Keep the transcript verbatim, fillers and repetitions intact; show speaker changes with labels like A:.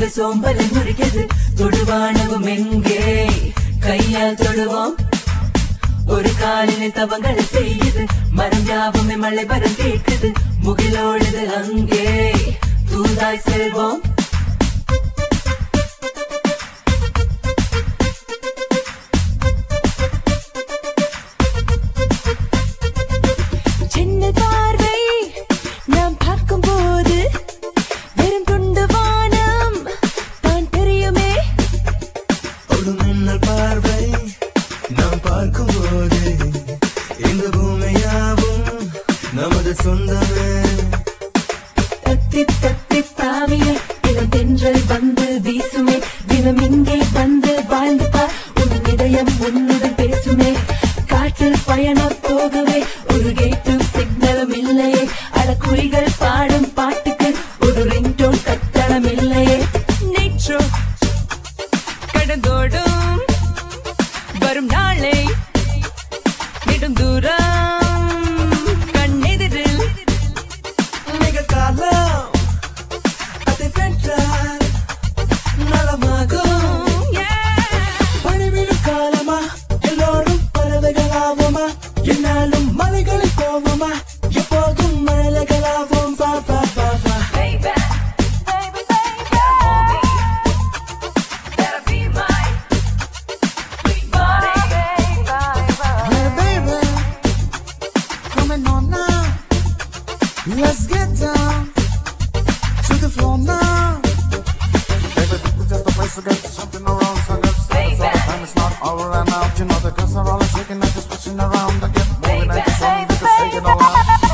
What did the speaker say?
A: எங்க சோம்பலை முறிக்கிறது தொடுவானவும் எங்கே கையால் தொடுவோம் ஒரு காலில் தவங்களை செய்யுது மறைஞ்சாவுமே மழை வரம் கேட்குது முகிலோடுது அங்கே தூதாய் செல்வோம் நமது சொந்தமே தத்தி தத்தி தாவியே இளம் தென்றல் வந்து வீசுமே தினம் இங்கே வந்து வாழ்ந்து பார் உன் இதயம் உன்னுடன் பேசுமே காற்றில் பயணம் போகவே ஒரு கேட்டும் சிக்னலும் இல்லையே அழகுறிகள் பாடும் பாட்டுக்கு ஒரு ரிங்டோன் கட்டணம் இல்லையே நேற்றோ கடந்தோடும் வரும் நாளை நெடும் தூரம் என்னாலும் மலைகளில் போவோமா எப்போதும் மலைகளாவோம் வா வா வா வா baby baby baby gotta be my sweet body hey baby coming on now let's get down to the floor now baby this is just a place to get something around so let's start all the time it's not all around out you know the girls are all shaking and just pushing around again. Baby, baby, baby.